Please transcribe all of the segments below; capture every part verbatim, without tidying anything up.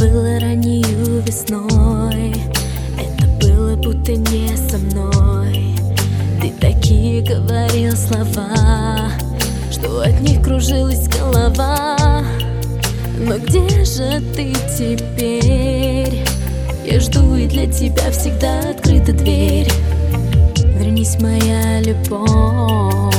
было раннею весной, это было будто не со мной. Ты такие говорил слова, что от них кружилась голова. Но где же ты теперь? Я жду, и для тебя всегда открыта дверь. Вернись, моя любовь.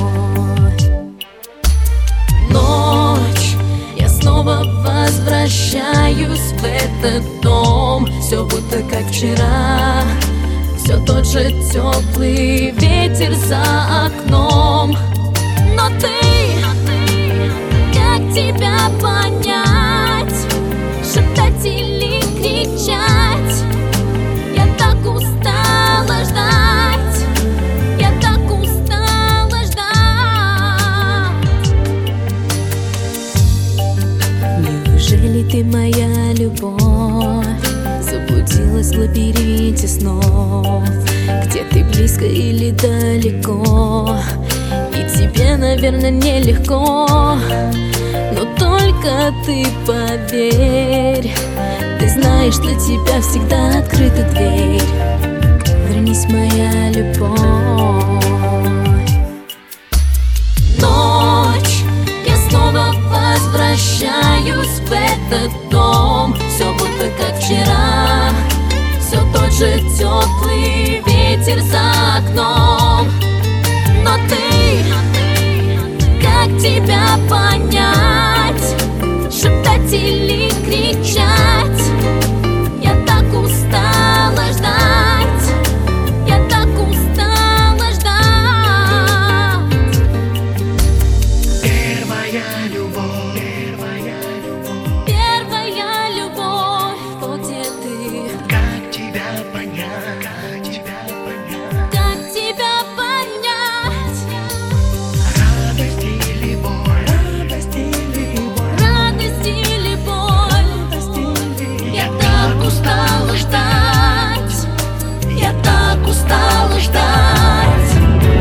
Ночь, я снова возвращаюсь в этот дом. Все будто как вчера, все тот же теплый ветер за окном. Но ты, как тебя понять? Шептать или кричать? Я так устала ждать, я так устала ждать. Неужели ты, моя любовь, заблудилась в лабиринте снов? Где ты, близко или далеко? И тебе, наверное, нелегко. Но только ты поверь, ты знаешь, для тебя всегда открыта дверь. Вернись, моя любовь. Ночь, я снова возвращаюсь в этот дом. Все будто как вчера, все тот же теплый ветер за окном. Но ты, как тебя понять? Шептать или кричать? Я так устала ждать, я так устала ждать. Первая любовь, первая любовь, первая любовь, вот где ты? как тебя понять, как тебя понять? Как тебя понять? Радость или боль, радость или боль, Радость или боль? радость или Я так устала ждать, я так устала ждать.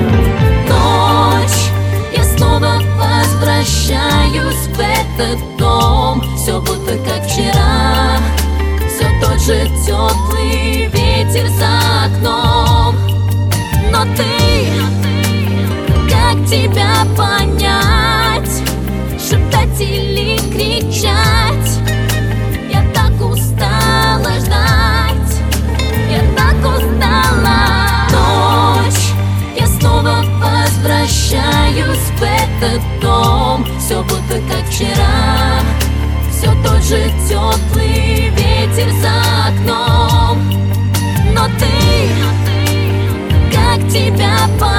Ночь, я снова возвращаюсь в этот дом. Все будто как вчера, все тот же теплый ветер за окном. Но ты, как тебя понять? Шептать или кричать? Я так устала ждать, я так устала. Ночь, я снова возвращаюсь в этот дом. Все будто как вчера, все тот же теплый ветер за окном. Но ты, как тебя понять?